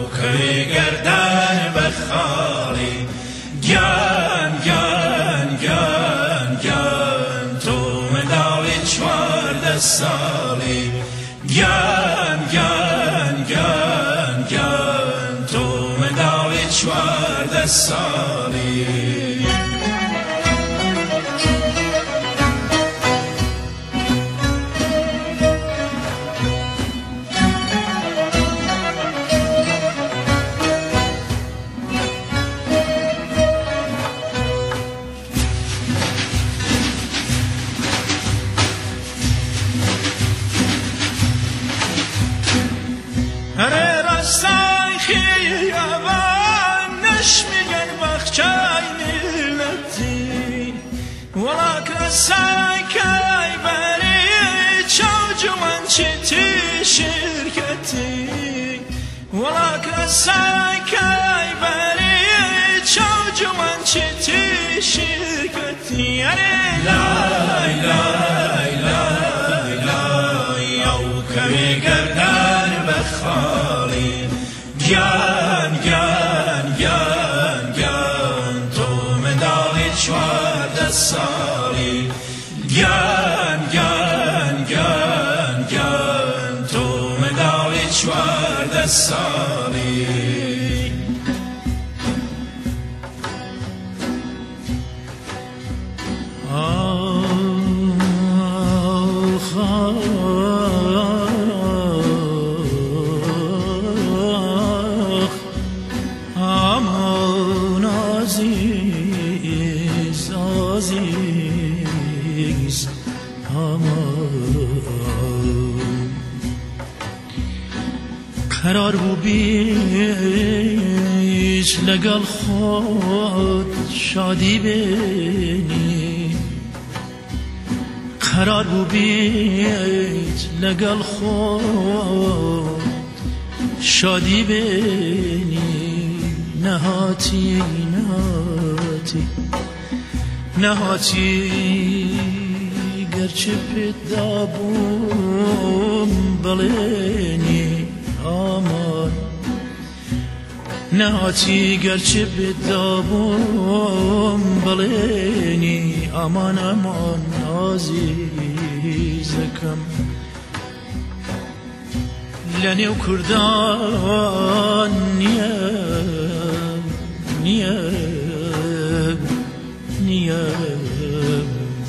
کوی گردن بخالی گن گن گن گن تو مدالی 14 سالی گن گن گن گن تو مدالی 14 سالی هر راستای خیابان نشمیگن بخچای ملتی ولک راستای کای بری چاو جوان چیتی شرکتی ولک راستای کای بری چاو جوان چیتی شرکتی لای لای لای لای او کوی گردن بخالی گن گن گن گن تو مدالی 14 سالی گن گن گن گن تو مدالی 14 سالی قرار بو بیش لگل خود شادی بینی قرار بو بیش لگل خود شادی بینی نهاتی نهاتی نهاتی گرچه پیدا بوم بلینی آمان نهاتی گرچه بدابم بلینی آمان آمان عزیزکم لنیو کردان نیم نیم نیم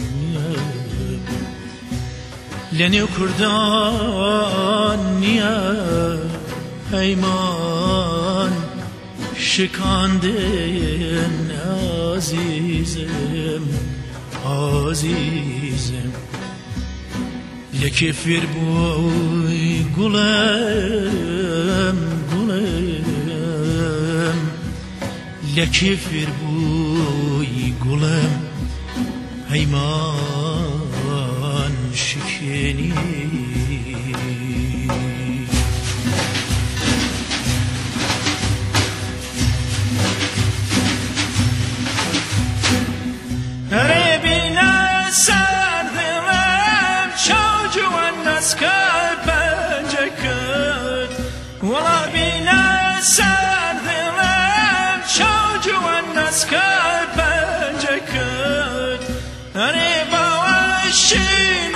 لنیو کردان نیم پیمان شکاندن عزیزم عزیزم یکی فیر بوی گلم گلم یکی فیر بوی گلم پیمان شکنی ولا بينا سردلم شو جوان نسكت بنجكت أنا بوشي